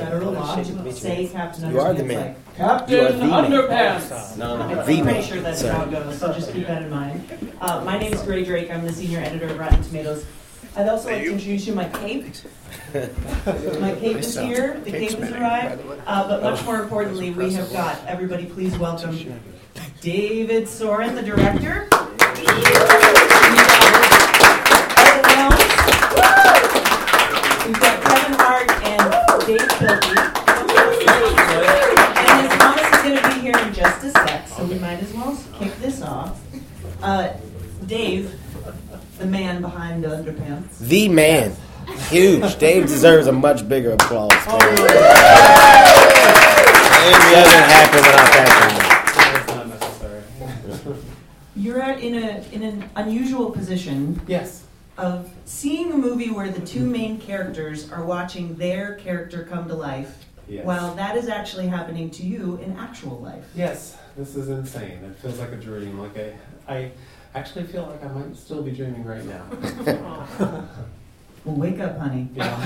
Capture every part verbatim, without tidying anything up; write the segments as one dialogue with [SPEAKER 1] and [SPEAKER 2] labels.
[SPEAKER 1] federal law to say Captain Underpants.
[SPEAKER 2] You are the man.
[SPEAKER 1] Like, Captain
[SPEAKER 2] You are the
[SPEAKER 1] Underpants.
[SPEAKER 2] Man. No, no,
[SPEAKER 1] I'm
[SPEAKER 2] the
[SPEAKER 1] pretty
[SPEAKER 2] man.
[SPEAKER 1] sure that's
[SPEAKER 2] Sorry.
[SPEAKER 1] how it goes, so just keep that in mind. Uh, my name is Gray Drake. I'm the senior editor of Rotten Tomatoes. I'd also like to introduce you to my cape. My cape is here. The cape has arrived. Uh, but much more importantly, we have got, everybody please welcome David Soren, the director. We've got Kevin Hart and Dave Filthy. And then Thomas is going to be here in just a sec, so we might as well kick this off. Uh, Dave, the man behind the Underpants.
[SPEAKER 2] The man. Huge. Dave deserves a much bigger applause. Oh, it doesn't happen without that
[SPEAKER 3] That's not necessary.
[SPEAKER 1] You're at, in a in an unusual position.
[SPEAKER 3] Yes.
[SPEAKER 1] Of seeing a movie where the two main characters are watching their character come to life,
[SPEAKER 3] Yes.
[SPEAKER 1] while that is actually happening to you in actual life.
[SPEAKER 3] Yes, this is insane. It feels like a dream. Like I, I actually feel like I might still be dreaming right now.
[SPEAKER 1] Well, wake up, honey.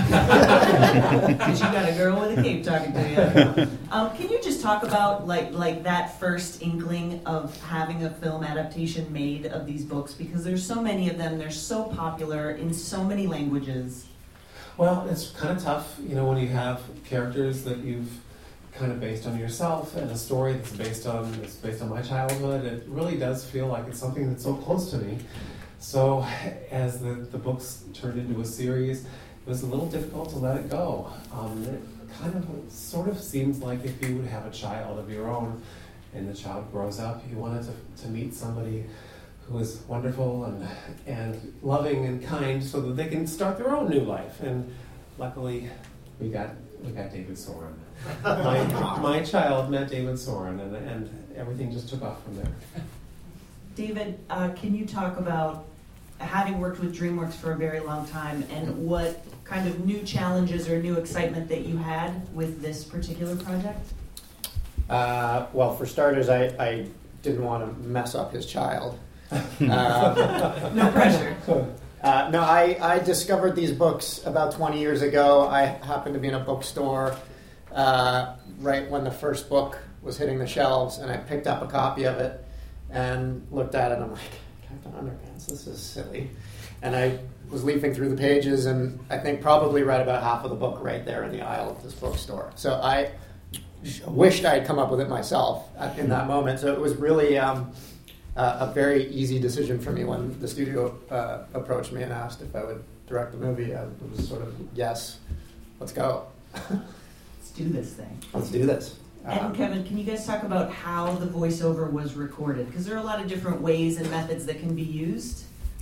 [SPEAKER 3] Yeah.
[SPEAKER 1] Because you got a girl with a cape talking to you. Um, can you just talk about like like that first inkling of having a film adaptation made of these books? Because there's so many of them. They're so popular in so many languages.
[SPEAKER 3] Well, it's kind of tough, you know, when you have characters that you've kind of based on yourself and a story that's based on it's based on my childhood. It really does feel like it's something that's so close to me. So as the, the books turned into a series, it was a little difficult to let it go. Um, it kind of sort of seems like if you would have a child of your own and the child grows up, you wanted to, to meet somebody who is wonderful and and loving and kind so that they can start their own new life. And luckily, we got we got David Soren. My, my child met David Soren, and, and everything just took off from there.
[SPEAKER 1] David, uh, can you talk about having worked with DreamWorks for a very long time and what kind of new challenges or new excitement that you had with this particular project?
[SPEAKER 4] Uh, well, for starters, I, I didn't want to mess up his child. Um,
[SPEAKER 1] no pressure.
[SPEAKER 4] Uh, no, I, I discovered these books about twenty years ago. I happened to be in a bookstore uh, right when the first book was hitting the shelves, and I picked up a copy of it and looked at it, and I'm like, Captain Underpants, this is silly. And I was leafing through the pages, and I think probably read about half of the book right there in the aisle of this bookstore. So I wished I had come up with it myself at, in that moment. So it was really um, uh, a very easy decision for me when the studio uh, approached me and asked if I would direct the movie. I, it was sort of, yes, let's go.
[SPEAKER 1] Let's do this thing.
[SPEAKER 4] Let's do this.
[SPEAKER 1] And
[SPEAKER 4] Um,
[SPEAKER 1] Kevin, can you guys talk about how the voiceover was recorded? Because there are a lot of different ways and methods that can be used.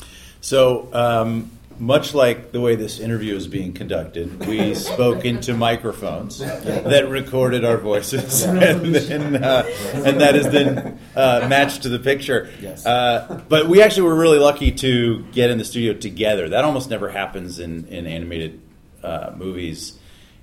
[SPEAKER 5] So, um, much like the way this interview is being conducted, we spoke into microphones that recorded our voices, and then uh, and that is then uh, matched to the picture.
[SPEAKER 2] Yes.
[SPEAKER 5] Uh, but we actually were really lucky to get in the studio together. That almost never happens in in animated uh, movies,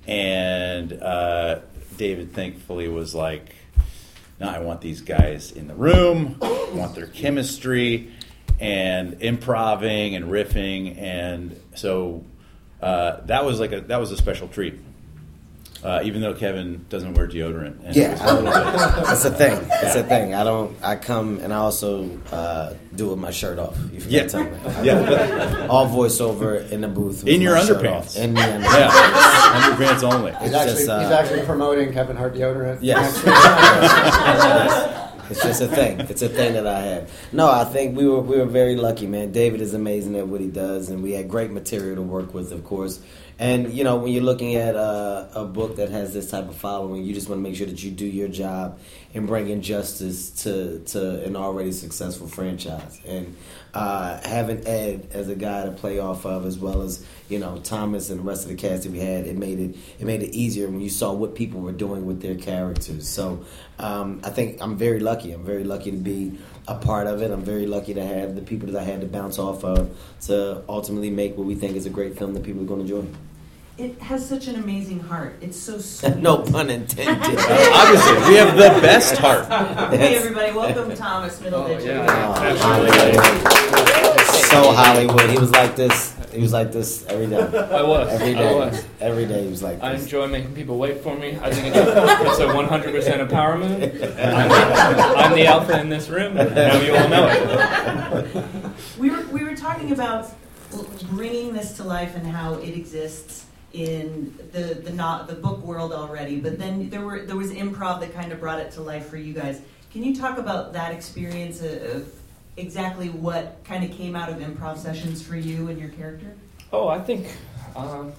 [SPEAKER 5] and uh, David thankfully was like, "No, I want these guys in the room. I want their chemistry." And improving and riffing, and so uh, that was like a that was a special treat. Uh, even though Kevin doesn't wear deodorant. And
[SPEAKER 2] Yeah, I don't, that's a thing. It's a thing. I don't. I come and I also uh, do it with my shirt off. You forgot
[SPEAKER 5] Yeah.
[SPEAKER 2] to tell me.
[SPEAKER 5] Yeah.
[SPEAKER 2] All voiceover in the booth. With
[SPEAKER 5] In your
[SPEAKER 2] my shirt
[SPEAKER 5] underpants.
[SPEAKER 2] off. In the underpants.
[SPEAKER 5] Yeah, underpants only.
[SPEAKER 4] he's,
[SPEAKER 2] It's
[SPEAKER 4] actually,
[SPEAKER 2] just, uh,
[SPEAKER 4] he's actually promoting Kevin Hart deodorant.
[SPEAKER 2] Yes. It's just a thing. It's a thing that I have. No, I think we were we were very lucky, man. David is amazing at what he does, and we had great material to work with, of course. And, you know, when you're looking at a, a book that has this type of following, you just want to make sure that you do your job in bringing justice to, to an already successful franchise. And uh, having Ed as a guy to play off of, as well as, you know, Thomas and the rest of the cast that we had, it made it it made it easier when you saw what people were doing with their characters. So um, I think I'm very lucky. I'm very lucky to be a part of it. I'm very lucky to have the people that I had to bounce off of to ultimately make what we think is a great film that people are going to enjoy.
[SPEAKER 1] It has such an amazing heart. It's so sweet.
[SPEAKER 2] No pun intended.
[SPEAKER 5] Obviously, we have the best heart.
[SPEAKER 1] Hey, everybody, welcome Thomas Middleditch.
[SPEAKER 2] Oh, Hollywood. So Hollywood. He was like this He was like this every day.
[SPEAKER 6] I was.
[SPEAKER 2] Every day.
[SPEAKER 6] I was.
[SPEAKER 2] Every day he was like this.
[SPEAKER 6] I enjoy making people wait for me. I think it's a, it's a one hundred percent empowerment. I'm, I'm the alpha in this room, and now you all know it.
[SPEAKER 1] We were we were talking about bringing this to life and how it exists in the the not the book world already, but then there were there was improv that kind of brought it to life for you guys. Can you talk about that experience of exactly what kind of came out of improv sessions for you and your character?
[SPEAKER 6] Oh, I think um,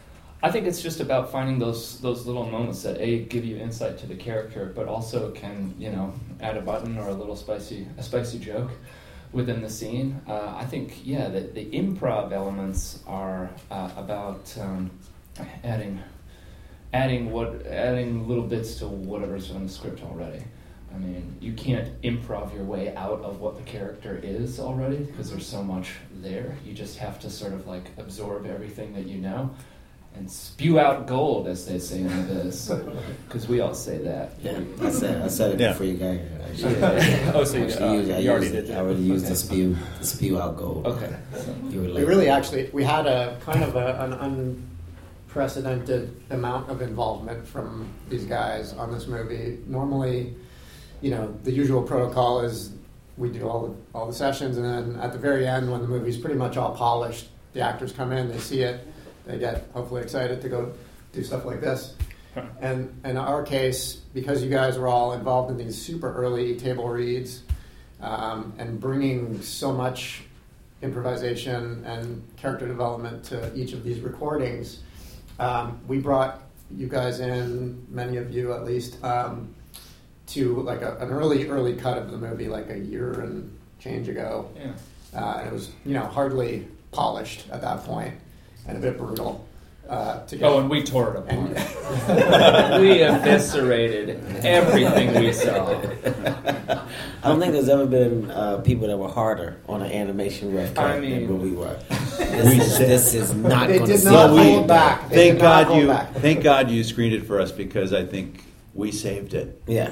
[SPEAKER 6] I think it's just about finding those those little moments that a give you insight to the character, but also can, you know, add a button or a little spicy a spicy joke within the scene. Uh, I think yeah, the, the improv elements are uh, about um, adding adding what adding little bits to whatever's on the script already. I mean, you can't improv your way out of what the character is already because there's so much there. You just have to sort of like absorb everything that you know and spew out gold, as they say in the biz. Because we all say that.
[SPEAKER 2] Yeah, I said I said it
[SPEAKER 5] Yeah.
[SPEAKER 2] before you got here. Actually.
[SPEAKER 6] Oh, so you,
[SPEAKER 2] Actually,
[SPEAKER 6] uh,
[SPEAKER 2] used- I,
[SPEAKER 6] you already
[SPEAKER 2] used
[SPEAKER 6] did
[SPEAKER 2] it.
[SPEAKER 6] that.
[SPEAKER 2] I already used
[SPEAKER 6] Okay.
[SPEAKER 2] the spew, the spew out gold.
[SPEAKER 6] Okay.
[SPEAKER 2] You were
[SPEAKER 4] We
[SPEAKER 2] late.
[SPEAKER 4] really actually we had a kind of a, an unprecedented amount of involvement from these guys on this movie. Normally, you know, the usual protocol is we do all the, all the sessions, and then at the very end, when the movie's pretty much all polished, the actors come in, they see it, they get hopefully excited to go do stuff like this. And in our case, because you guys were all involved in these super early table reads um, and bringing so much improvisation and character development to each of these recordings, um, we brought you guys in, many of you at least, um, to like a, an early, early cut of the movie, like a year and change ago.
[SPEAKER 6] Yeah.
[SPEAKER 4] Uh, and it was, you know, hardly polished at that point and a bit brutal. Uh, to get
[SPEAKER 6] Oh, and we tore it apart.
[SPEAKER 4] and,
[SPEAKER 6] We eviscerated everything we saw.
[SPEAKER 2] I don't think there's ever been uh, people that were harder on an animation ref cut
[SPEAKER 6] I mean-
[SPEAKER 2] than what we were. This is, this is not
[SPEAKER 4] They
[SPEAKER 2] going to
[SPEAKER 4] did
[SPEAKER 2] see
[SPEAKER 4] not
[SPEAKER 2] the
[SPEAKER 4] hold
[SPEAKER 2] way
[SPEAKER 4] back. They
[SPEAKER 5] Thank
[SPEAKER 4] did not
[SPEAKER 5] God
[SPEAKER 4] hold
[SPEAKER 5] you.
[SPEAKER 4] back.
[SPEAKER 5] Thank God you screened it for us because I think we saved it.
[SPEAKER 2] Yeah,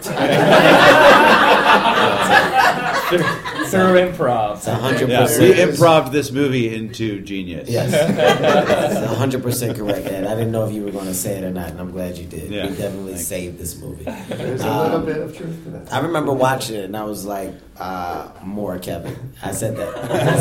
[SPEAKER 6] Through improv.
[SPEAKER 2] it's a hundred
[SPEAKER 5] Yeah, we
[SPEAKER 2] percent.
[SPEAKER 5] improved this movie into genius.
[SPEAKER 2] Yes, it's a hundred percent correct. And I didn't know if you were going to say it or not, and I'm glad you did.
[SPEAKER 5] Yeah.
[SPEAKER 2] We definitely
[SPEAKER 5] Thanks.
[SPEAKER 2] saved this movie.
[SPEAKER 4] There's a little
[SPEAKER 2] Um,
[SPEAKER 4] bit of truth to that.
[SPEAKER 2] I remember watching it, and I was like, uh, "More Kevin." I said that.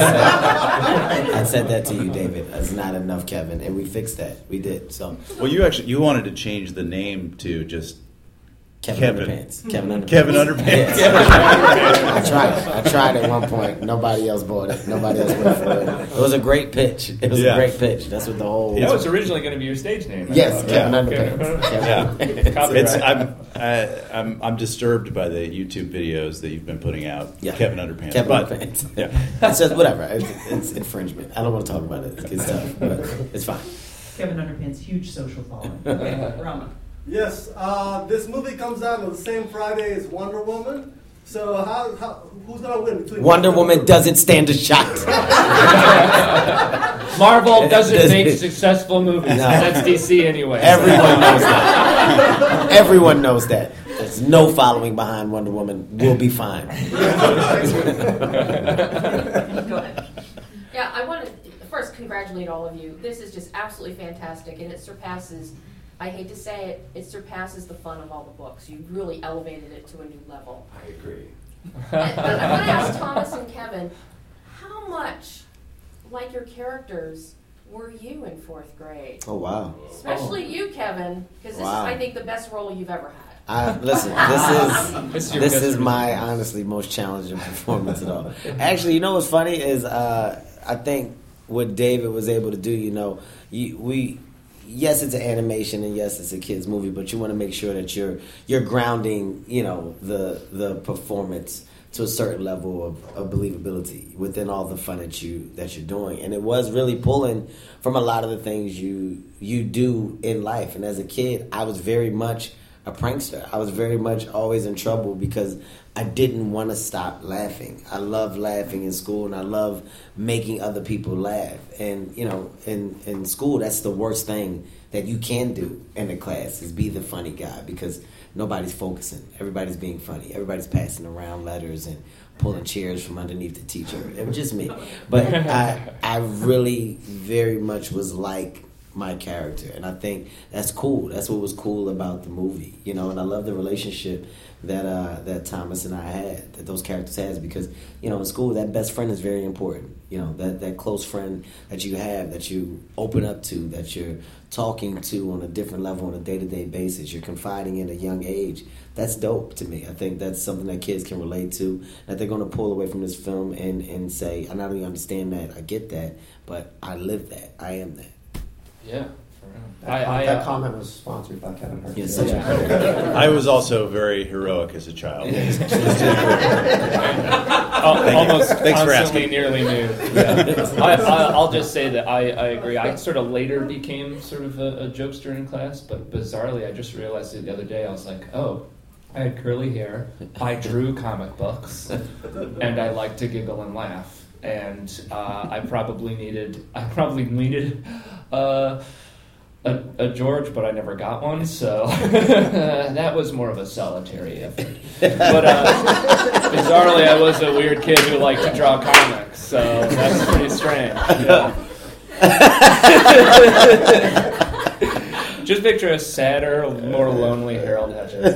[SPEAKER 2] I said that to you, David. That's not enough, Kevin, and we fixed that. We did. So
[SPEAKER 5] Well, you actually you wanted to change the name to just
[SPEAKER 2] Kevin,
[SPEAKER 5] Kevin.
[SPEAKER 2] Underpants. Kevin Underpants.
[SPEAKER 5] Kevin Underpants.
[SPEAKER 2] Yeah. I tried. I tried at one point. Nobody else bought it. Nobody else went for it. It was a great pitch. It was
[SPEAKER 5] Yeah.
[SPEAKER 2] a great pitch. That's what the whole.
[SPEAKER 6] That was originally going to be your stage name. I
[SPEAKER 2] Yes,
[SPEAKER 6] thought.
[SPEAKER 2] Kevin
[SPEAKER 6] Yeah.
[SPEAKER 2] Underpants. Kevin
[SPEAKER 5] Yeah.
[SPEAKER 2] Underpants.
[SPEAKER 6] Copyright.
[SPEAKER 5] It's, I'm, I, I'm I'm disturbed by the YouTube videos that you've been putting out.
[SPEAKER 2] Yeah.
[SPEAKER 5] Kevin Underpants.
[SPEAKER 2] Kevin
[SPEAKER 5] But-
[SPEAKER 2] Underpants.
[SPEAKER 5] Yeah.
[SPEAKER 2] It's just whatever. It's, it's infringement. I don't want to talk about it. It's tough, but it's fine.
[SPEAKER 1] Kevin Underpants, huge social following. Rama.
[SPEAKER 7] Yes, uh, this movie comes out on the same Friday as Wonder Woman. So how, how who's gonna win between
[SPEAKER 2] Wonder Woman doesn't stand a shot.
[SPEAKER 6] Marvel doesn't
[SPEAKER 2] Does
[SPEAKER 6] make
[SPEAKER 2] it-
[SPEAKER 6] successful movies.
[SPEAKER 2] No.
[SPEAKER 6] That's D C anyway.
[SPEAKER 2] Everyone knows that. Everyone knows that. There's no following behind Wonder Woman. We'll be fine.
[SPEAKER 1] Go ahead.
[SPEAKER 8] Yeah, I want to first congratulate all of you. This is just absolutely fantastic, and it surpasses, I hate to say it, it surpasses the fun of all the books. You really elevated it to a new level.
[SPEAKER 2] I agree.
[SPEAKER 8] And I want to ask Thomas and Kevin, how much like your characters were you in fourth grade?
[SPEAKER 2] Oh wow.
[SPEAKER 8] Especially you, Kevin, because this
[SPEAKER 2] Wow.
[SPEAKER 8] is, I think, the best role you've ever had.
[SPEAKER 2] I, listen, this is
[SPEAKER 6] This is your
[SPEAKER 2] this
[SPEAKER 6] best
[SPEAKER 2] is my
[SPEAKER 6] result.
[SPEAKER 2] honestly most challenging performance at all. Actually, you know what's funny is uh, I think what David was able to do. You know, you, we yes, it's an animation and yes, it's a kids movie, but you want to make sure that you're you're grounding, you know, the the performance to a certain level of, of believability within all the fun that you that you're doing. And it was really pulling from a lot of the things you you do in life. And as a kid, I was very much a prankster. I was very much always in trouble because I didn't want to stop laughing. I love laughing in school, and I love making other people laugh. And, you know, in, in school, that's the worst thing that you can do in the class is be the funny guy because nobody's focusing. Everybody's being funny. Everybody's passing around letters and pulling chairs from underneath the teacher. It was just me. But I, I really very much was like my character, and I think that's cool. That's what was cool about the movie, you know. And I love the relationship that uh, that Thomas and I had, that those characters has, because you know in school that best friend is very important. You know that that close friend that you have, that you open up to, that you're talking to on a different level on a day to day basis. You're confiding in at a young age. That's dope to me. I think that's something that kids can relate to, that they're going to pull away from this film and and say, I not only understand that, I get that, but I live that. I am that.
[SPEAKER 6] Yeah.
[SPEAKER 4] That,
[SPEAKER 6] I,
[SPEAKER 4] com-
[SPEAKER 6] I,
[SPEAKER 4] that
[SPEAKER 6] uh,
[SPEAKER 4] comment was sponsored by Kevin Hart.
[SPEAKER 2] Yes,
[SPEAKER 6] Yeah.
[SPEAKER 5] I was also very heroic as a child.
[SPEAKER 6] Al- almost
[SPEAKER 5] Thanks for
[SPEAKER 6] constantly
[SPEAKER 5] asking.
[SPEAKER 6] nearly nude. Yeah. I, I, I'll just say that I, I agree. I sort of later became sort of a, a jokester in class, but bizarrely, I just realized it the other day. I was like, oh, I had curly hair, I drew comic books, and I like to giggle and laugh. And uh, I probably needed, I probably needed uh, a, a George, but I never got one. So that was more of a solitary effort. But uh, bizarrely, I was a weird kid who liked to draw comics. So that's pretty strange. Yeah. Just picture a sadder, more lonely Harold Hedges.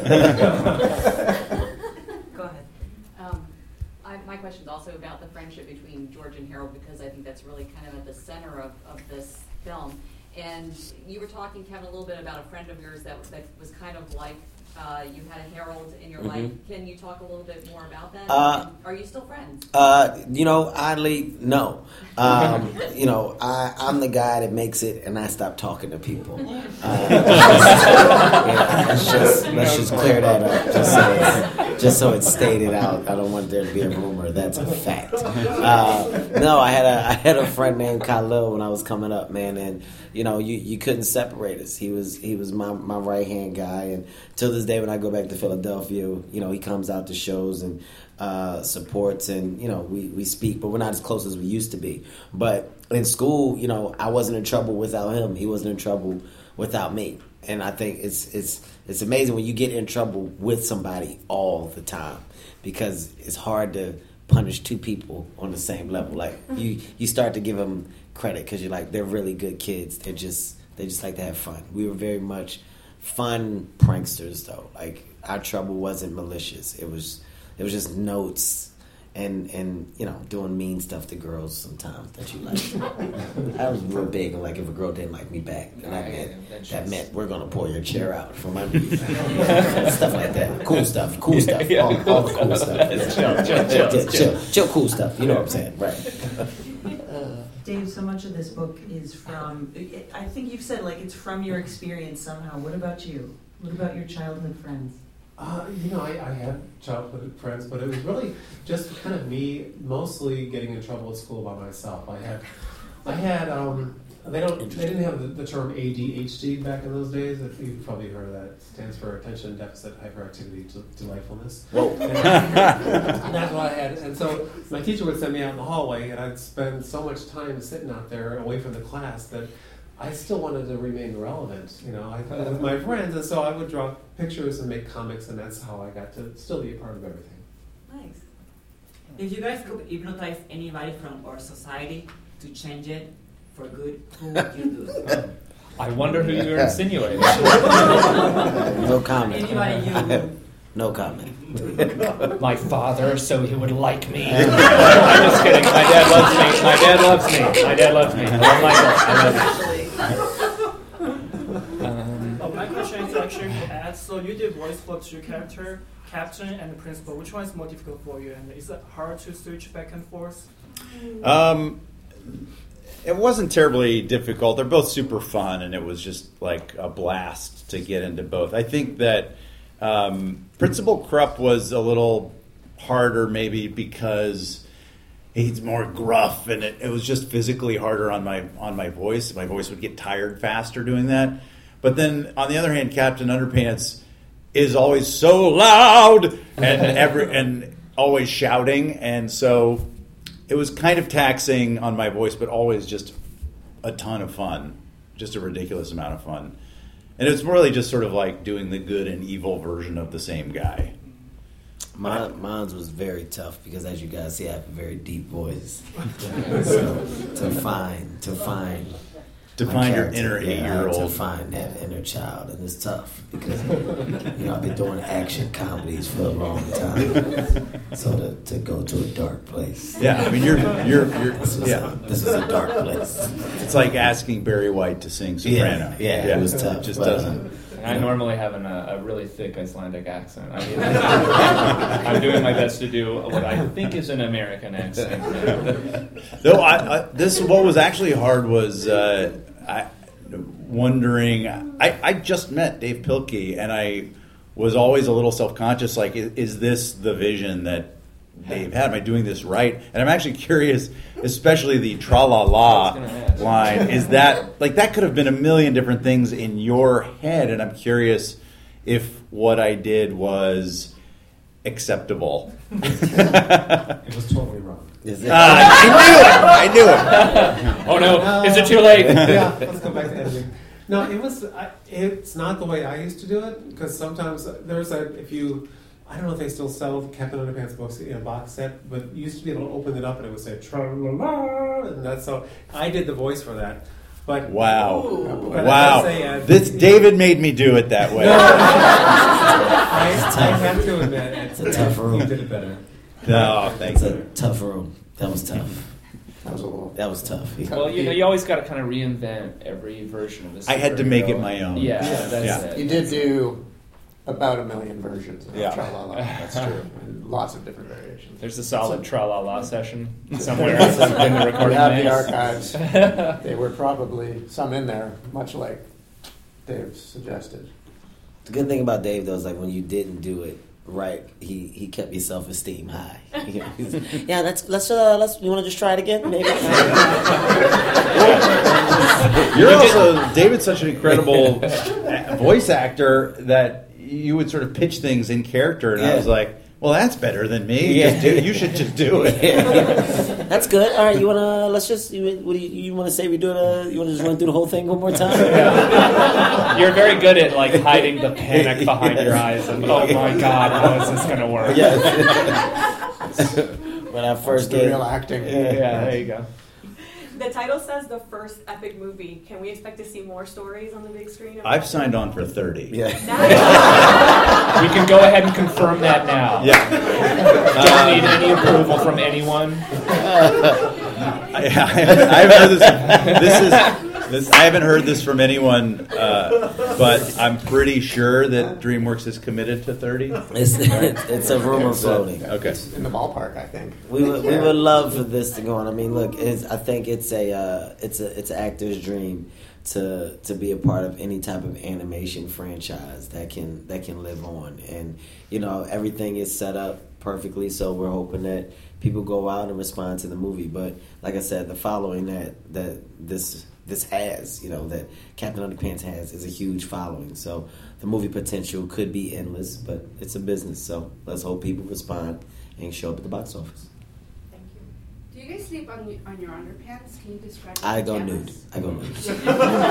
[SPEAKER 9] Go ahead. Um, I, my question is also about the friendship between George and Harold, because I think that's really kind of at the center of, of this film. And you were talking, Kevin, a little bit about a friend of yours that, that was kind of like uh, you had a Harold in your
[SPEAKER 2] Mm-hmm.
[SPEAKER 9] life. Can you talk a little bit more about that?
[SPEAKER 2] Uh,
[SPEAKER 9] And are you still friends?
[SPEAKER 2] Uh, you know, oddly, no. Um, you know, I, I'm the guy that makes it, and I stop talking to people. Uh, yeah, let's just let's just clear that up, just so it's, just so it's stated out. I don't want there to be a rumor. That's a fact. Uh, no, I had a I had a friend named Khalil when I was coming up, man, and you know, you, you couldn't separate us. He was he was my, my right hand guy, and till this day, when I go back to Philadelphia, you know, he comes out to shows and uh, supports, and you know, we, we speak, but we're not as close as we used to be. But in school, you know, I wasn't in trouble without him. He wasn't in trouble without me. And I think it's it's it's amazing when you get in trouble with somebody all the time, because it's hard to punish two people on the same level. Like you, you start to give them credit because you're like, they're really good kids. They're just they just like to have fun. We were very much fun pranksters, though. Like our trouble wasn't malicious. It was it was just notes and and you know, doing mean stuff to girls sometimes that you like. I was real big on like if a girl didn't like me back, then that meant that meant we're gonna pull your chair out from under you. Stuff like that. Cool stuff. Cool stuff.
[SPEAKER 6] Yeah,
[SPEAKER 2] all,
[SPEAKER 6] cool
[SPEAKER 2] all the cool
[SPEAKER 6] stuff.
[SPEAKER 2] stuff.
[SPEAKER 6] It's chill, chill,
[SPEAKER 2] Yeah,
[SPEAKER 6] chill,
[SPEAKER 2] chill, chill, chill, cool stuff. You know what I'm saying, right?
[SPEAKER 1] Dave, so much of this book is from, I think you've said like it's from your experience somehow. What about you? What about your childhood friends?
[SPEAKER 3] Uh, you know, I, I had childhood friends, but it was really just kind of me mostly getting in trouble at school by myself. I had, I had, um, they don't, they didn't have the, the term A D H D back in those days. If you've probably heard of that. It stands for Attention Deficit Hyperactivity to Delightfulness.
[SPEAKER 2] Whoa.
[SPEAKER 3] And that's what I had. And so my teacher would send me out in the hallway, and I'd spend so much time sitting out there away from the class that I still wanted to remain relevant, you know, I, with my friends, and so I would draw pictures and make comics, and that's how I got to still be a part of everything.
[SPEAKER 9] Nice.
[SPEAKER 10] If you guys could hypnotize anybody from our society to change it for good, who would you do?
[SPEAKER 6] I wonder who you're insinuating.
[SPEAKER 2] No comment.
[SPEAKER 10] Anybody you...
[SPEAKER 2] No comment.
[SPEAKER 6] My father, so he would like me. I'm just kidding. My dad loves me. My dad loves me. My dad loves me. I love Michael. I love you. Um,
[SPEAKER 11] Uh, my question is actually to add. So you did voice for two characters, Captain and the Principal. Which one is more difficult for you? And is it hard to switch back and forth?
[SPEAKER 5] Um, it wasn't terribly difficult. They're both super fun, and it was just like a blast to get into both. I think that um, Principal Krupp was a little harder, maybe because he's more gruff, and it, it was just physically harder on my on my voice. My voice would get tired faster doing that. But then, on the other hand, Captain Underpants, is always so loud and every and always shouting, and so it was kind of taxing on my voice, but always just a ton of fun, just a ridiculous amount of fun. And it's really just sort of like doing the good and evil version of the same guy.
[SPEAKER 2] Mine, mine was very tough because, as you guys see, I have a very deep voice. So to find, to find,
[SPEAKER 5] to
[SPEAKER 2] my
[SPEAKER 5] find your
[SPEAKER 2] character,
[SPEAKER 5] inner
[SPEAKER 2] yeah,
[SPEAKER 5] eight-year-old,
[SPEAKER 2] to find that inner child, and it's tough because you know I've been doing action comedies for a long time, so to, to go to a dark place.
[SPEAKER 5] Yeah, I mean you're you're you're
[SPEAKER 2] this was,
[SPEAKER 5] yeah.
[SPEAKER 2] this is a dark place.
[SPEAKER 5] It's like asking Barry White to sing soprano.
[SPEAKER 2] Yeah, yeah, yeah. It was tough.
[SPEAKER 5] It just
[SPEAKER 2] but,
[SPEAKER 5] doesn't.
[SPEAKER 6] I normally have an, uh, a really thick Icelandic accent. I mean, I'm doing my best to do what I think is an American accent.
[SPEAKER 5] Though I, I, this, what was actually hard was uh, I wondering. I, I just met Dave Pilkey, and I was always a little self-conscious. Like, is, is this the vision that Dave had? Am I doing this right? And I'm actually curious, especially the tra-la-la line. Is that, like, that could have been a million different things in your head, and I'm curious if what I did was acceptable.
[SPEAKER 3] It was totally wrong.
[SPEAKER 2] Is it?
[SPEAKER 5] Uh, I knew it! I knew it!
[SPEAKER 6] Oh no, is it too late?
[SPEAKER 3] Yeah, let's go back to editing. No, it was, I, it's not the way I used to do it, because sometimes there's a, if you, I don't know if they still sell Captain Underpants books in a box set, but you used to be able to open it up and it would say tra-la-la, and that's so. I did the voice for that, but
[SPEAKER 5] wow,
[SPEAKER 3] but
[SPEAKER 5] wow!
[SPEAKER 3] Say, uh,
[SPEAKER 5] this David made me do it that way.
[SPEAKER 3] No, I, I have to admit,
[SPEAKER 2] It's a tough room.
[SPEAKER 3] You did it better.
[SPEAKER 5] No, thanks.
[SPEAKER 2] It's a tough room. That was tough.
[SPEAKER 4] That was a little.
[SPEAKER 2] That was tough.
[SPEAKER 6] Well, you know, you always got to kind of reinvent every version of this.
[SPEAKER 5] I had to make it my own.
[SPEAKER 6] Yeah,
[SPEAKER 4] Yeah.
[SPEAKER 6] that's
[SPEAKER 5] Yeah.
[SPEAKER 6] it.
[SPEAKER 4] You did do about a million versions of
[SPEAKER 5] Yeah.
[SPEAKER 4] Tra-La-La.
[SPEAKER 5] That's true.
[SPEAKER 4] And lots of different variations.
[SPEAKER 6] There's a solid tra-la-la session somewhere in the
[SPEAKER 4] We
[SPEAKER 6] recording
[SPEAKER 4] have the
[SPEAKER 6] mix.
[SPEAKER 4] archives. They were probably some in there, much like Dave suggested.
[SPEAKER 2] The good thing about Dave, though, is like when you didn't do it right, he, he kept your self-esteem high. Yeah, let's let's uh, let's. You want to just try it again, maybe?
[SPEAKER 5] You're also David's such an incredible voice actor that you would sort of pitch things in character, and
[SPEAKER 2] Yeah.
[SPEAKER 5] I was like, "Well, that's better than me.
[SPEAKER 2] Yeah.
[SPEAKER 5] Just do, you should just do it."
[SPEAKER 2] That's good. All right, you wanna let's just. You, what do you, you want to say? We do it. Uh, you want to just run through the whole thing one more time?
[SPEAKER 6] You're very good at like hiding the panic behind your eyes and oh my god, how is this gonna work?
[SPEAKER 2] Yeah. When I first
[SPEAKER 4] the
[SPEAKER 2] gave
[SPEAKER 4] real acting.
[SPEAKER 6] Yeah, there you go.
[SPEAKER 12] The title says the first epic movie. Can we expect to see more stories on the big screen?
[SPEAKER 5] I've signed on for thirty.
[SPEAKER 2] Yeah.
[SPEAKER 6] We can go ahead and confirm that now.
[SPEAKER 5] Yeah.
[SPEAKER 6] Don't need any approval from anyone.
[SPEAKER 5] I, I, I haven't heard this. This is. This, I haven't heard this from anyone, uh, but I'm pretty sure that DreamWorks is committed to thirty.
[SPEAKER 2] It's, it's, it's a rumor floating.
[SPEAKER 5] Okay.
[SPEAKER 4] It's in the ballpark, I think.
[SPEAKER 2] We would we would love for this to go on. I mean, look, it's, I think it's a uh, it's a it's an actor's dream to to be a part of any type of animation franchise that can that can live on, and you know everything is set up perfectly. So we're hoping that people go out and respond to the movie. But like I said, the following that that this. This has, you know, that Captain Underpants has is a huge following. So the movie potential could be endless, but it's a business. So let's hope people respond and show up at the box office.
[SPEAKER 13] Thank you. Do you guys sleep on, on your underpants? Can you describe
[SPEAKER 2] I
[SPEAKER 13] the
[SPEAKER 2] go
[SPEAKER 13] pajamas?
[SPEAKER 2] nude. I go nude.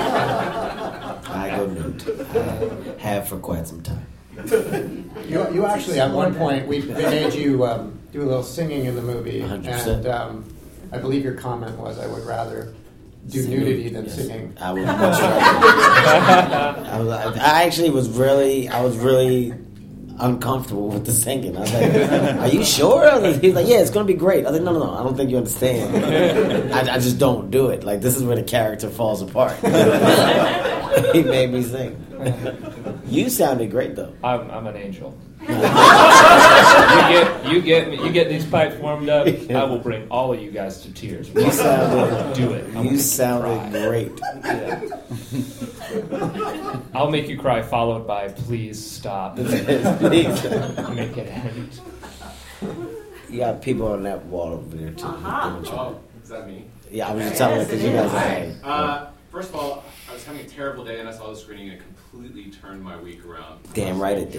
[SPEAKER 2] I go nude. I have for quite some time.
[SPEAKER 4] You, you actually, at one point, we they made you um, do a little singing in the movie.
[SPEAKER 2] one hundred percent.
[SPEAKER 4] And um, I believe your comment was, I would rather do
[SPEAKER 2] Sing
[SPEAKER 4] nudity
[SPEAKER 2] it,
[SPEAKER 4] than
[SPEAKER 2] yes.
[SPEAKER 4] singing.
[SPEAKER 2] I would much rather. I, was, I actually was really, I was really uncomfortable with the singing. I was like, "Are you sure?" I was like, he's like, "Yeah, it's gonna be great." I was like, "No, no, no, I don't think you understand. I, I just don't do it. Like, this is where the character falls apart." He made me sing. You sounded great though.
[SPEAKER 6] I'm, I'm an angel. you get you get me, you get these pipes warmed up. I will bring all of you guys to tears.
[SPEAKER 2] You sounded,
[SPEAKER 6] do it. I'm
[SPEAKER 2] you sounded
[SPEAKER 6] cry.
[SPEAKER 2] great.
[SPEAKER 6] Yeah. I'll make you cry, followed by "Please stop."
[SPEAKER 2] Please.
[SPEAKER 6] Make it end.
[SPEAKER 2] You got people on that wall over there too.
[SPEAKER 12] Uh-huh.
[SPEAKER 14] Oh, is that me?
[SPEAKER 2] Yeah, I was just telling you because you guys are.
[SPEAKER 14] Hi. Uh, first of all, I was having a terrible day and I saw the screening and it completely turned my week around.
[SPEAKER 2] Damn right it did.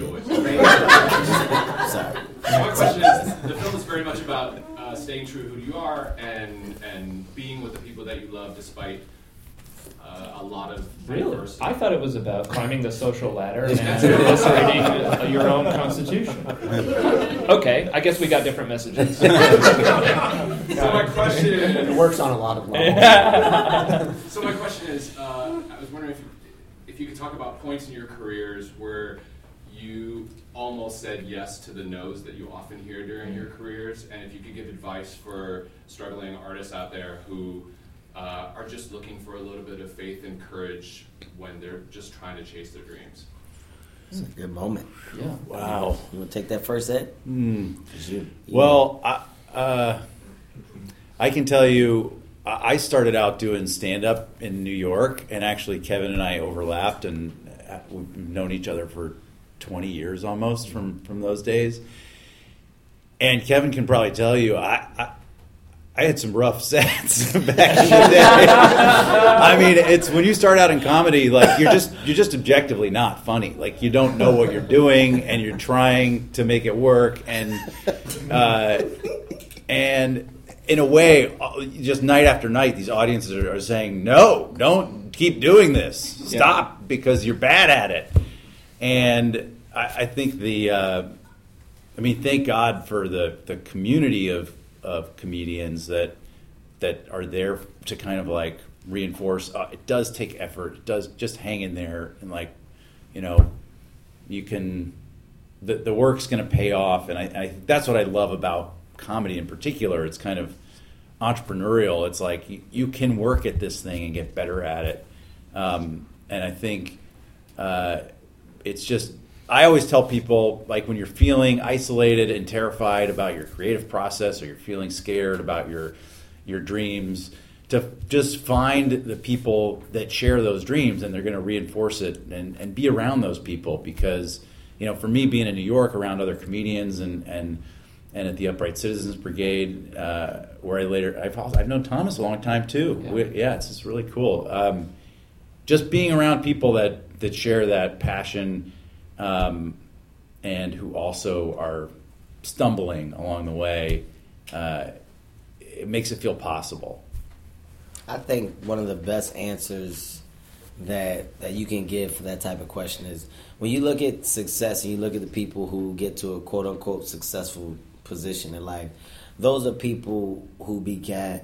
[SPEAKER 14] Sorry. So my question is, the film is very much about uh, staying true to who you are and and being with the people that you love despite uh, a lot of
[SPEAKER 6] Really?
[SPEAKER 14] adversity.
[SPEAKER 6] I thought it was about climbing the social ladder and eviscerating uh, your own constitution. Okay, I guess we got different messages.
[SPEAKER 14] So my question
[SPEAKER 4] It works on a lot of levels.
[SPEAKER 14] So my question is, uh, I was wondering if you, if you could talk about points in your careers where you almost said yes to the no's that you often hear during your careers, and if you could give advice for struggling artists out there who uh, are just looking for a little bit of faith and courage when they're just trying to chase their dreams.
[SPEAKER 2] It's a good moment.
[SPEAKER 6] Yeah.
[SPEAKER 5] Wow.
[SPEAKER 2] You want to take that first, Ed?
[SPEAKER 5] Mm.
[SPEAKER 2] You, you
[SPEAKER 5] Well, I, uh, I can tell you, I I started out doing stand-up in New York, and actually Kevin and I overlapped, and we've known each other for twenty years almost from, from those days. And Kevin can probably tell you, I, I, I had some rough sets back in the day. I mean, it's when you start out in comedy, like you're just you're just objectively not funny. Like you don't know what you're doing, and you're trying to make it work, and uh, and in a way, just night after night, these audiences are, are saying, "No, don't keep doing this. Stop, yeah. because you're bad at it." And I, I think the, uh, I mean, thank God for the, the community of, of comedians that that are there to kind of like reinforce. Uh, it does take effort. It does just hang in there and like, you know, you can. The the work's going to pay off, and I, I that's what I love about comedy in particular. It's kind of entrepreneurial. It's like you, you can work at this thing and get better at it, um, and I think. Uh, It's just, I always tell people, like when you're feeling isolated and terrified about your creative process, or you're feeling scared about your your dreams, to just find the people that share those dreams, and they're going to reinforce it, and, and be around those people. Because, you know, for me, being in New York around other comedians and and, and at the Upright Citizens Brigade, uh, where I later, I've also, I've known Thomas a long time too.
[SPEAKER 6] Yeah,
[SPEAKER 5] we, yeah it's just really cool. Um, just being around people that that share that passion, um, and who also are stumbling along the way, uh, it makes it feel possible.
[SPEAKER 2] I think one of the best answers that that you can give for that type of question is when you look at success and you look at the people who get to a quote unquote successful position in life, those are people who began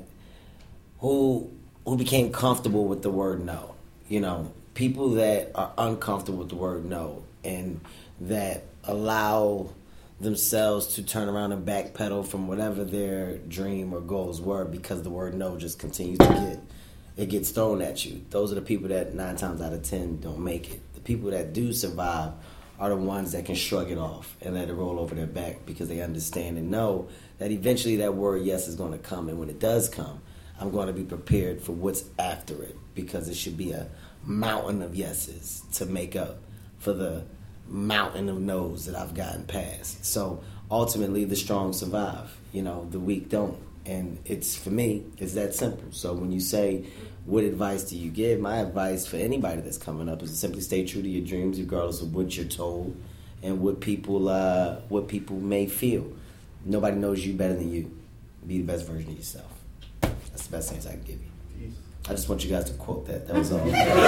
[SPEAKER 2] who who became comfortable with the word no. You know, people that are uncomfortable with the word no and that allow themselves to turn around and backpedal from whatever their dream or goals were because the word no just continues to get, it gets thrown at you. Those are the people that nine times out of ten don't make it. The people that do survive are the ones that can shrug it off and let it roll over their back because they understand and know that eventually that word yes is going to come. And when it does come, I'm going to be prepared for what's after it because it should be a mountain of yeses to make up for the mountain of no's that I've gotten past. So ultimately the strong survive, you know, the weak don't. And it's, for me, it's that simple. So when you say, what advice do you give? My advice for anybody that's coming up is to simply stay true to your dreams regardless of what you're told and what people uh, what people may feel. Nobody knows you better than you. Be the best version of yourself. That's the best answer I can give you. I just want you guys to quote that. That was all.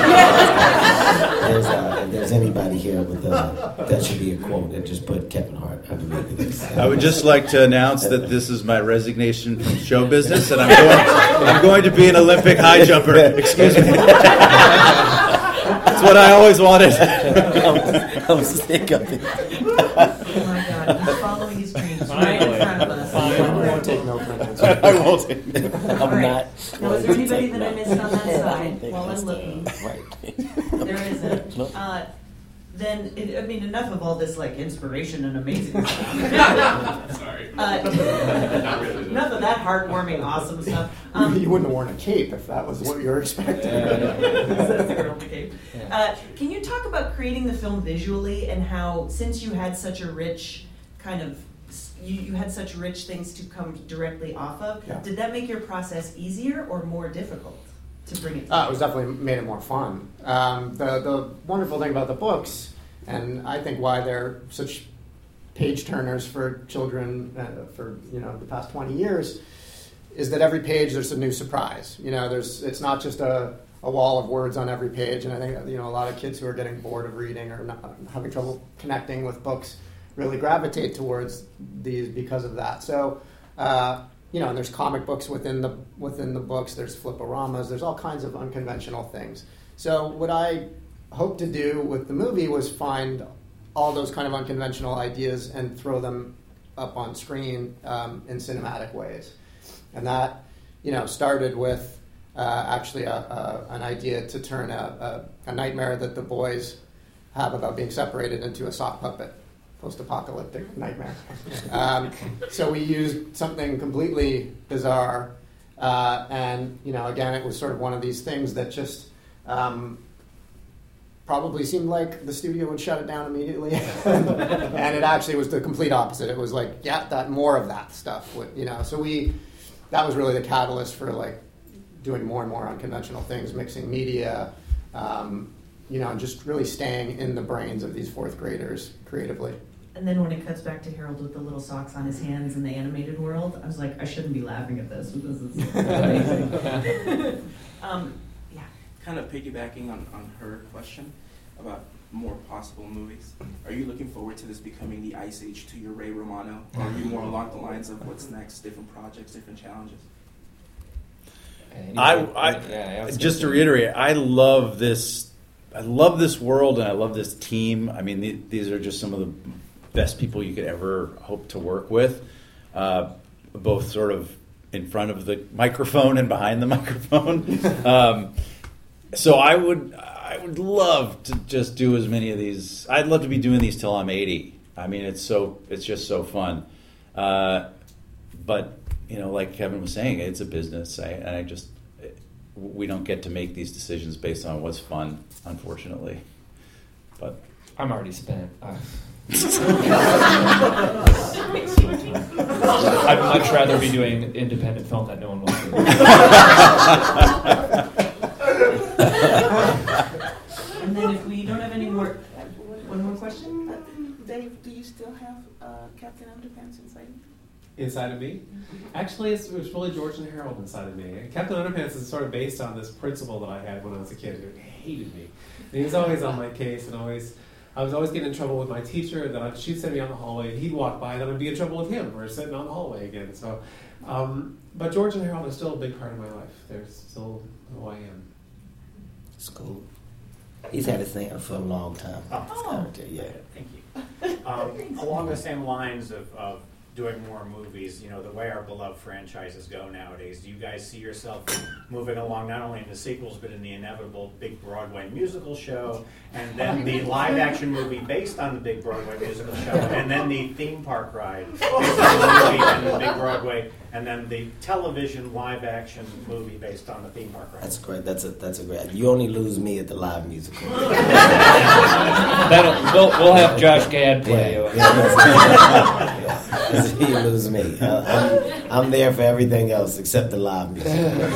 [SPEAKER 2] there's, uh, if there's anybody here with uh, that should be a quote, and just put Kevin Hart underneath this.
[SPEAKER 5] I would just like to announce that this is my resignation from show business, and I'm going, I'm going to be an Olympic high jumper. Excuse me. That's what I always wanted.
[SPEAKER 2] I was sick of it.
[SPEAKER 1] Oh my God, he's following his dreams right in front of us.
[SPEAKER 4] I won't take no for an answer.
[SPEAKER 5] I won't take no.
[SPEAKER 2] I'm
[SPEAKER 1] All right.
[SPEAKER 2] not.
[SPEAKER 1] Now, is there anybody that I missed on that side while I'm looking?
[SPEAKER 2] Right.
[SPEAKER 1] There isn't. Uh, then, it, I mean, enough of all this, like, inspiration and amazing stuff.
[SPEAKER 14] Sorry.
[SPEAKER 1] Uh,
[SPEAKER 14] Not really.
[SPEAKER 1] enough of that heartwarming, awesome stuff. Um,
[SPEAKER 4] You wouldn't have worn a cape if that was what you were expecting.
[SPEAKER 1] That's the girl became. Uh, can you talk about creating the film visually and how, since you had such a rich kind of, you, you had such rich things to come directly off of,
[SPEAKER 4] Yeah.
[SPEAKER 1] did that make your process easier or more difficult? to bring it?
[SPEAKER 4] Uh, it was definitely made it more fun. Um, the the wonderful thing about the books, and I think why they're such page turners for children uh, for you know the past twenty years, is that every page there's a new surprise. You know, there's it's not just a, a wall of words on every page, and I think you know a lot of kids who are getting bored of reading or not, having trouble connecting with books really gravitate towards these because of that. So. Uh, You know, and there's comic books within the within the books. There's fliporamas. There's all kinds of unconventional things. So what I hoped to do with the movie was find all those kind of unconventional ideas and throw them up on screen um, in cinematic ways. And that, you know, started with uh, actually a, a, an idea to turn a, a, a nightmare that the boys have about being separated into a sock puppet. Post-apocalyptic nightmare. Um, so we used something completely bizarre, uh, and you know, again, it was sort of one of these things that just um, probably seemed like the studio would shut it down immediately, and it actually was the complete opposite. It was like, yeah, that more of that stuff. You know, so we that was really the catalyst for like doing more and more unconventional things, mixing media. Um, you know, and just really staying in the brains of these fourth graders creatively.
[SPEAKER 1] And then when it cuts back to Harold with the little socks on his hands in the animated world, I was like, I shouldn't be laughing at this. This is amazing. um, yeah.
[SPEAKER 15] Kind of piggybacking on, on her question about more possible movies. Are you looking forward to this becoming the Ice Age to your Ray Romano? Or are you more along the lines of what's next, different projects, different challenges?
[SPEAKER 5] I, I, yeah, I just to reiterate, I love this. I love this world and I love this team. I mean, th- these are just some of the best people you could ever hope to work with, uh, both sort of in front of the microphone and behind the microphone. um, so I would, I would love to just do as many of these. I'd love to be doing these till I'm eighty. I mean, it's so, it's just so fun. Uh, but you know, like Kevin was saying, it's a business, I, and I just. We don't get to make these decisions based on what's fun, unfortunately. But
[SPEAKER 6] I'm already spent. Uh. I'd much rather be doing independent film that no one wants to do.
[SPEAKER 1] And then if we don't have any more, one more question?
[SPEAKER 13] Um, Dave, do you still have uh, Captain Underpants inside you?
[SPEAKER 3] Inside of me? Actually, it's, it was really George and Harold inside of me. Captain Underpants is sort of based on this principal that I had when I was a kid who hated me. And he was always on my case, and always, I was always getting in trouble with my teacher. Then I'd, she'd send me on the hallway, and he'd walk by, and then I'd be in trouble with him. We're sitting on the hallway again. So, um, but George and Harold are still a big part of my life. They're still who I am.
[SPEAKER 2] It's cool. He's had his thing for a long time.
[SPEAKER 16] Oh,
[SPEAKER 2] yeah.
[SPEAKER 16] Thank you. Um, along the same lines of, of doing more movies, you know, the way our beloved franchises go nowadays, do you guys see yourself moving along not only in the sequels but in the inevitable big Broadway musical show, and then the live action movie based on the big Broadway musical show, and then the theme park ride based on the movie and the big Broadway, and then the television live action movie based on the theme park ride?
[SPEAKER 2] That's great. That's a that's a great. You only lose me at the live musical.
[SPEAKER 6] That'll, we'll, we'll have Josh Gad play
[SPEAKER 2] yeah,
[SPEAKER 6] you.
[SPEAKER 2] Yeah, yeah. You lose me. I'm, I'm there for everything else except the live music.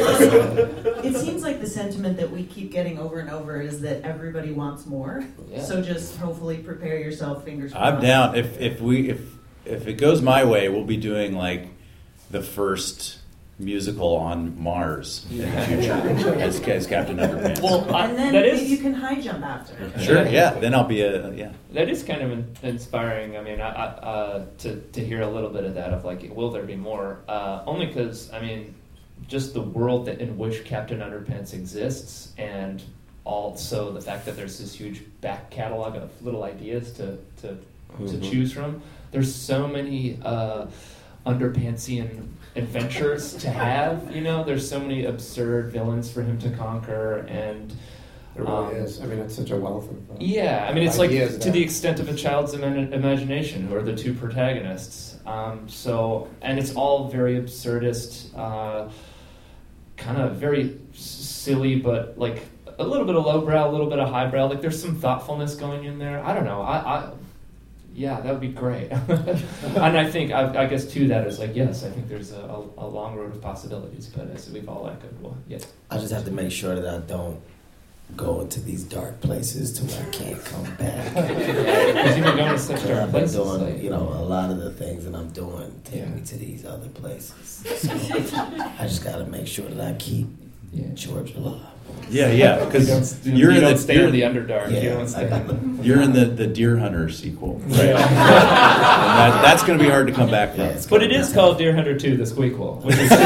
[SPEAKER 1] It seems like the sentiment that we keep getting over and over is that everybody wants more.
[SPEAKER 6] Yeah.
[SPEAKER 1] So just hopefully prepare yourself, fingers crossed.
[SPEAKER 5] I'm down. If if we if if it goes my way, we'll be doing like the first musical on Mars in the future as, as Captain Underpants.
[SPEAKER 6] Well,
[SPEAKER 1] and then
[SPEAKER 6] that
[SPEAKER 1] maybe
[SPEAKER 6] is,
[SPEAKER 1] you can high jump after.
[SPEAKER 5] Sure, yeah. Then I'll be a yeah.
[SPEAKER 6] That is kind of in- inspiring. I mean, I, I, uh, to to hear a little bit of that of like, will there be more? Uh, only because I mean, just the world that in which Captain Underpants exists, and also the fact that there's this huge back catalog of little ideas to to
[SPEAKER 2] Mm-hmm.
[SPEAKER 6] to choose from. There's so many uh, Underpantsian adventures to have. You know, there's so many absurd villains for him to conquer, and
[SPEAKER 4] There really
[SPEAKER 6] um,
[SPEAKER 4] is. I mean, it's such a wealth of uh,
[SPEAKER 6] yeah. I mean, it's like
[SPEAKER 4] ideas
[SPEAKER 6] to
[SPEAKER 4] there.
[SPEAKER 6] the extent of a child's ima- imagination, who are the two protagonists. Um, so, and it's all very absurdist, uh, kind of very s- silly, but like a little bit of lowbrow, a little bit of highbrow. Like there's some thoughtfulness going in there. I don't know. I, I yeah, that would be great. And I think, I, I guess to that is like, yes, I think there's a, a, a long road of possibilities, but as we've all echoed, well, yes.
[SPEAKER 2] I just have to make sure that I don't go into these dark places to where I can't come back.
[SPEAKER 6] Because you've been going to such dark
[SPEAKER 2] I've been
[SPEAKER 6] places.
[SPEAKER 2] doing,
[SPEAKER 6] like-
[SPEAKER 2] you know, a lot of the things that I'm doing take
[SPEAKER 6] Yeah.
[SPEAKER 2] me to these other places. So I just got to make sure that I keep George alive.
[SPEAKER 5] Yeah, yeah, because
[SPEAKER 6] You don't-
[SPEAKER 5] you're
[SPEAKER 6] you
[SPEAKER 5] in
[SPEAKER 6] don't
[SPEAKER 5] the
[SPEAKER 6] stay
[SPEAKER 5] you're,
[SPEAKER 6] in the Underdark.
[SPEAKER 2] Yeah,
[SPEAKER 6] You don't stay in the-
[SPEAKER 5] You're in the, the Deer Hunter sequel, right?
[SPEAKER 6] Yeah.
[SPEAKER 5] And that, that's going to be hard to come back from.
[SPEAKER 2] Yeah, it's
[SPEAKER 6] But it is called Deer Hunter two, the Squeakquel. which is-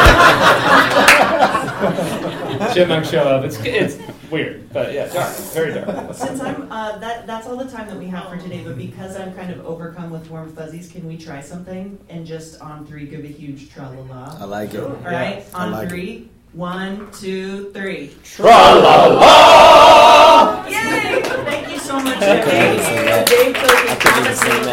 [SPEAKER 6] Chipmunks show up. It's it's weird, but yeah, dark, very dark.
[SPEAKER 1] Since I'm, uh, that, that's all the time that we have for today, but because I'm kind of overcome with warm fuzzies, can we try something? And just on three, give a huge tra-la-la.
[SPEAKER 2] I like it.
[SPEAKER 1] All right,
[SPEAKER 2] I
[SPEAKER 1] on
[SPEAKER 2] like
[SPEAKER 1] three. One, two, three.
[SPEAKER 2] Tra-la-la!
[SPEAKER 1] Yay! Thank you so much,
[SPEAKER 2] I couldn't
[SPEAKER 1] Dave.
[SPEAKER 2] even sing that.
[SPEAKER 1] Dave Cookie,
[SPEAKER 2] I couldn't even
[SPEAKER 1] honestly,
[SPEAKER 2] sing that.